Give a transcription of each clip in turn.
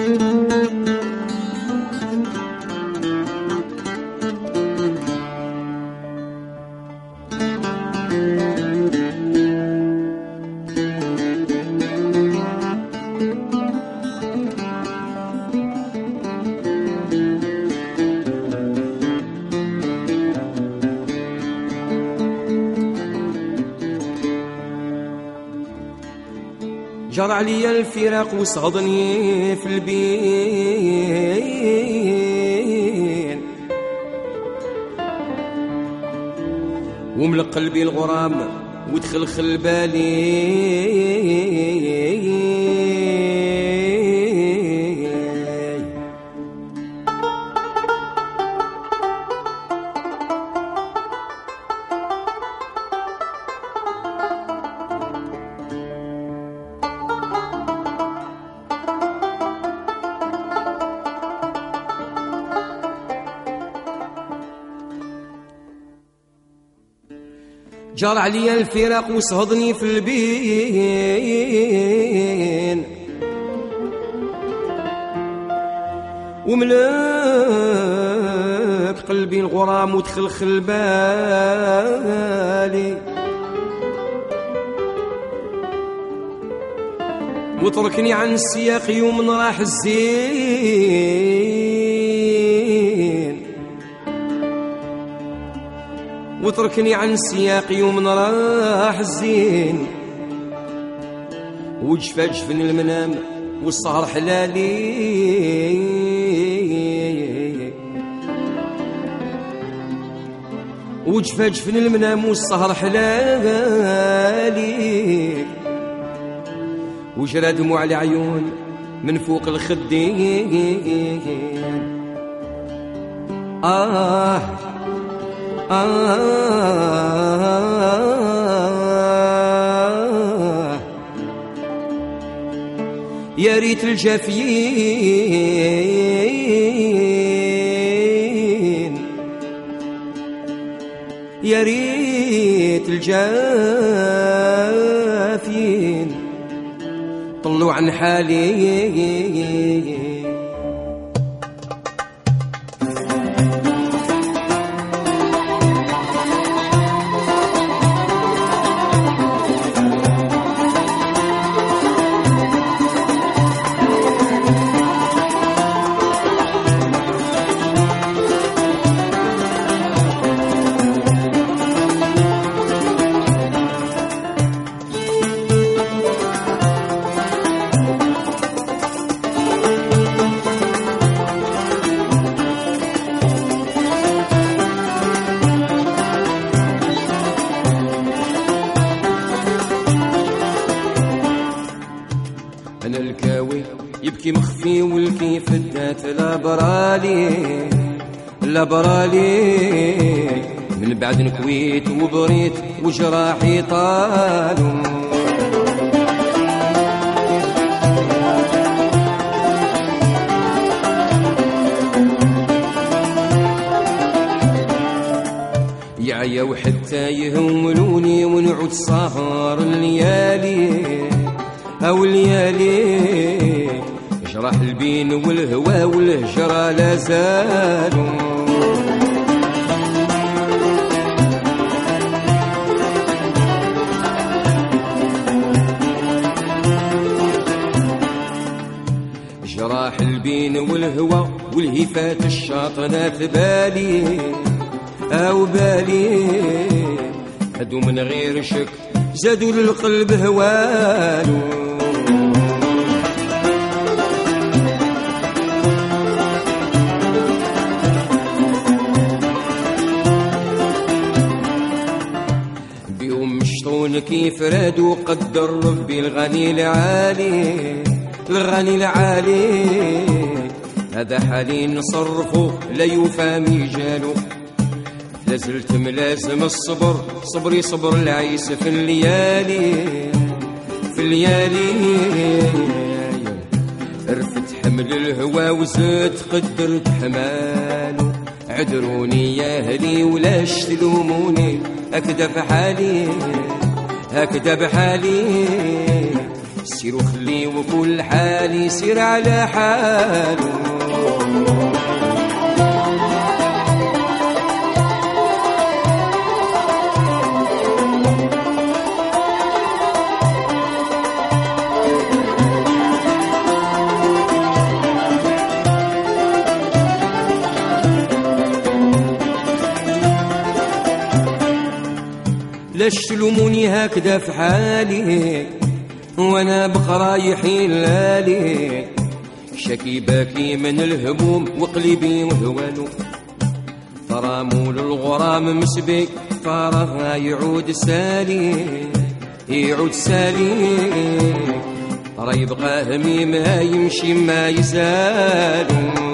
جرى عليا الفراق وصهدني في البين، وملق قلبي الغرام ودخل بالي. جار عليا الفراق وصهدني في البين، وملك قلبي الغرام ودخل بالي، وتركني عن السياق يوم راح الزين، وتركني عن السياق يوم راح الزين، وجفا جفن المنام والسهر حلالي، وجفا جفن المنام والسهر حلالي، وجرى دموع العيون من فوق الخدين. يا ريت الجافيين، يا ريت الجافيين طلوا عن حالي. أنا الكاوي يبكي مخفي والكيف الدات لا برالي من بعد نكويت وبريت وجراحي طالوا. يعيا وحتى يهملوني ونعود سهر الليالي أو الليالي، جراح البين والهوى والهجرة لا زالوا. جراح البين والهوى والهفات الشاطنات بالي أو بالي، هدو من غير شك زادوا للقلب هوالو. بيهم مشطون كيف رادوا قدر ربي الغني العالي، هذا حالي نصرفه لا يوفى ميجالو. لازلت ملازم الصبر صبري صبر العيس في الليالي، رفت حمل الهوى وزاد قدرت حماله. عذروني يا اهلي ولاش تلوموني، هكذا بحالي سير وخلي وكل حال يسير على حاله. لاش تلوموني هكذا في حالي وانا بقرايحي لالي، شكي باكي من الهموم وقلبي وهوالو، فرامول الغرام مسبي فراه يعود سالي يعود سالي، راه يبقى همي ما يمشي ما يزالو.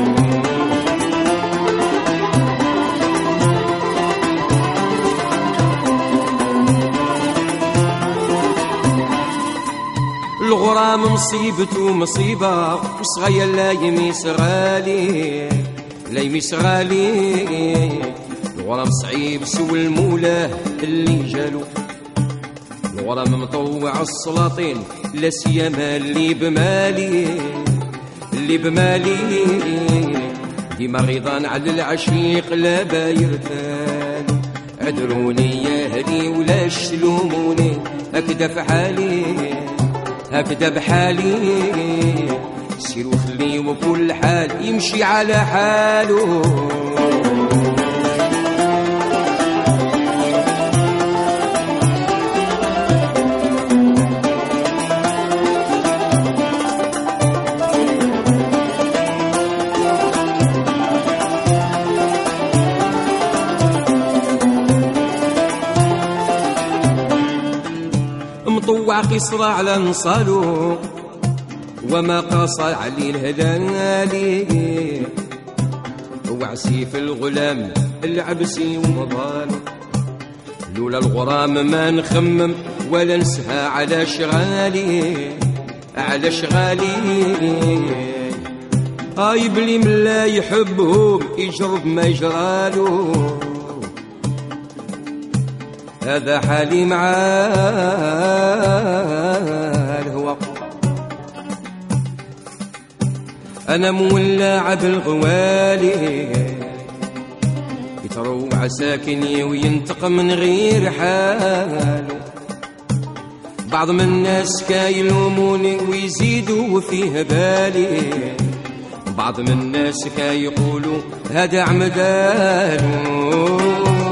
الغرام مصيبته مصيبة وصغير لا يميس غالي لا يميس غالي، الغرام صعيب سو المولاه اللي جالو، الغرام مطوع السلاطين لا سيما اللي بمالي اللي بمالي، ديما غيضان على العشيق لا بايرتان، عذروني يا اهلي ولاش تلوموني هكذا في حالي هكذا بحالي، سير وخلي وكل حال يمشي على حاله. مطوع قصر على نصالو وما قاصر علي الهلالي، وعسي في الغلام العبسي ومضالو، لولا الغرام ما نخمم ولا نسهى على شغالي على شغالي، هاي بلي من لا يحبهم يجرب ما يجرالو، هذا حالي مع الهوى، أنا مولع بالغوالي، يتروع ساكني وينتق من غير حاله، بعض من الناس كايلوموني ويزيدوا فيه بالي، بعض من الناس كايقولوا هذا عمدالو،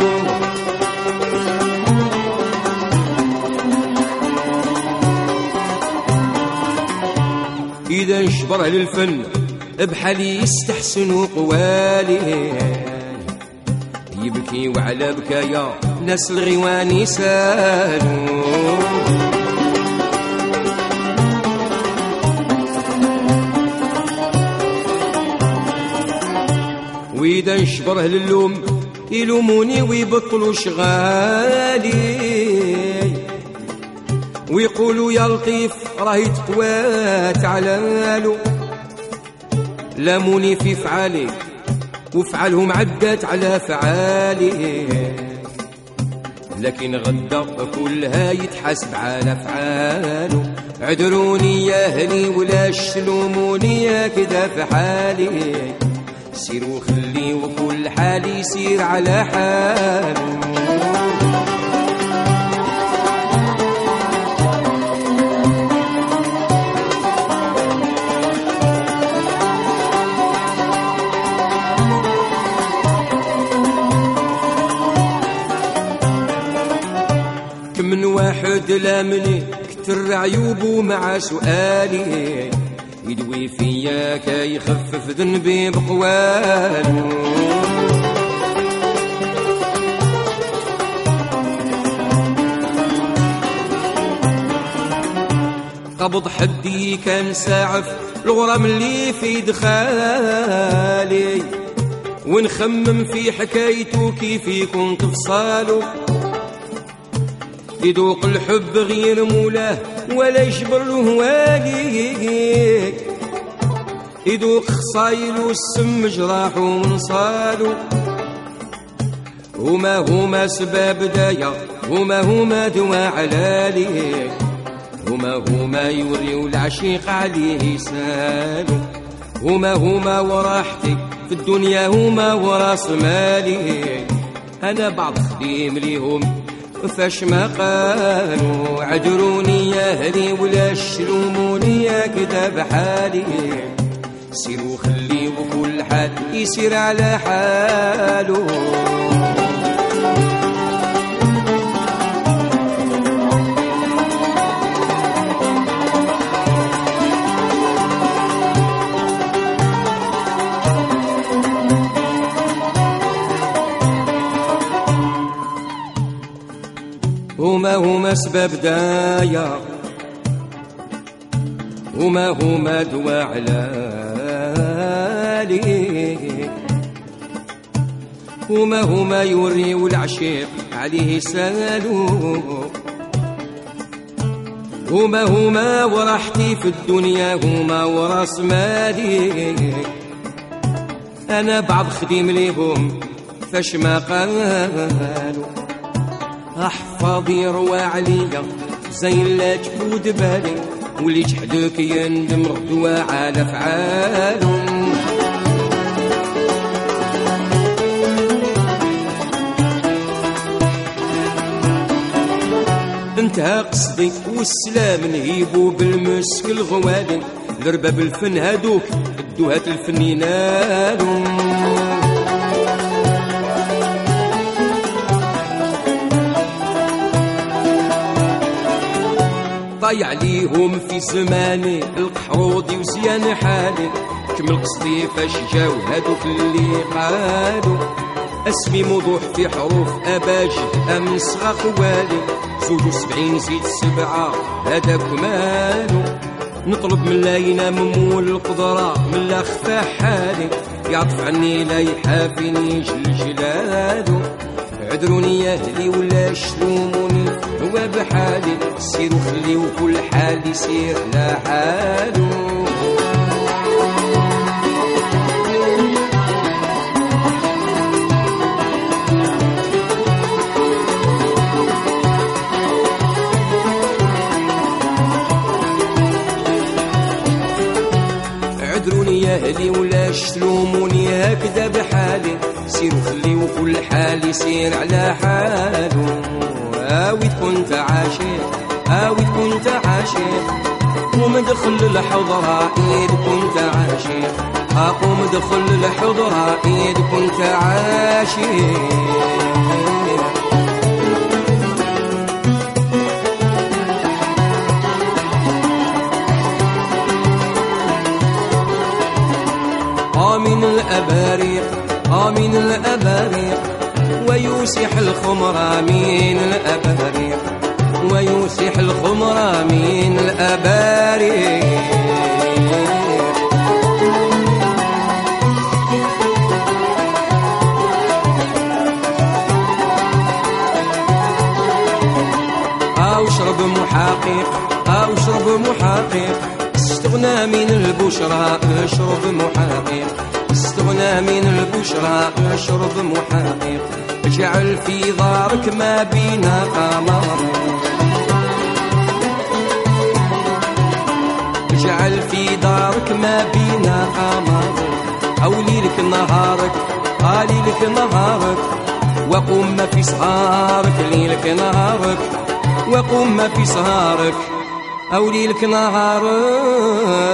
إذا نشبره للفن بحالي يستحسن قوالي، يبكي وعلى بكايا ناس الغيوان يسالو، وإذا نشبره للوم يلوموني ويبطلوا شغالي، ويقولوا يا لطيف راهي تقوات علالو، لاموني في فعالي وفعلهم عدت على فعالي، لكن غدا كلها يتحاسب على فعالو، عذروني يا اهلي ولاش تلوموني كذا في حالي، سير وخلي وكل حالي يسير على حاله. من واحد لامني كتر عيوبه مع سؤالي، يدوي فيا كيخفف ذنبي بقوالو، قبض حدي كان ساعف الغرام اللي في دخالي، ونخمم في حكايته كيف يكون تفصاله، يذوق الحب غير مولاه ولا يجبر له والي، يذوق خصايلو السم جراحو ونصالو، هما سباب دايا هما دوا علالي، هما يوريو العشيق عليه سالو، هما وراحتي في الدنيا، هما وراس مالي. انا بعض خديم ليهم فاش ما قالوا، عذروني يا اهلي ولا شلوموني يا كدا بحالي. سيروا خليوا كل حد يسير على حاله. هما سبب دايا، هما دوا علالي. هما يوريو العشيق عليه سالو، هما وراحتي في الدنيا، هما وراس مالي. انا بعض خديم ليهم فاش ما قالوا، احفظي روى عليا زي لا تفوت بالي، واللي جحدك يندم غدوة على فعالو. انتهى قصدي والسلام نهيبو بالمسك الغوالي، لرباب الفن هادوك الدوهات الفن ينالو. ضايع ليهم في زماني القحروضي وزيان حالي، كمل قصدي فاش جاو هادوك اللي قالوا. اسمي موضوع في حروف اباجد امس خوالي، 72 زيد 7 هذاك مالو. نطلب من لا ينام مول القدرة من لا خفى حالي، يعطف عني لا يحافيني جلالو. عذروني يا اهلي ولا شلوموني هو بحالي، سيروا خليوا كل حال يسير على حالو. عذروني يا اهلي ولا شلوموني هكذا بحالي، سيروا خليوا كل حال يسير على حاله. اويد كنت عاشق، اويد كنت عاشق، ومدخل الحضرة ايد كنت عاشق، اقوم دخل الحضرة ايد كنت عاشق. آمين الأباريق، آمين الأباريق، ويوسح الخمر آمين الأباريق، ويوسح الخمر آمين الأباريق. أو اشرب محقق، أو اشرب محقق، استغنى من البشرى اشرب محقق، استغنى من البشرى اشرب محقق. اجعل في دارك ما بينا قمر، اجعل في دارك ما بينا قمر. أولي لك نهارك، قالي لك نهارك، وقم ما في سهارك ليلك نهارك، وقم ما في سهارك أولي لك نهارك.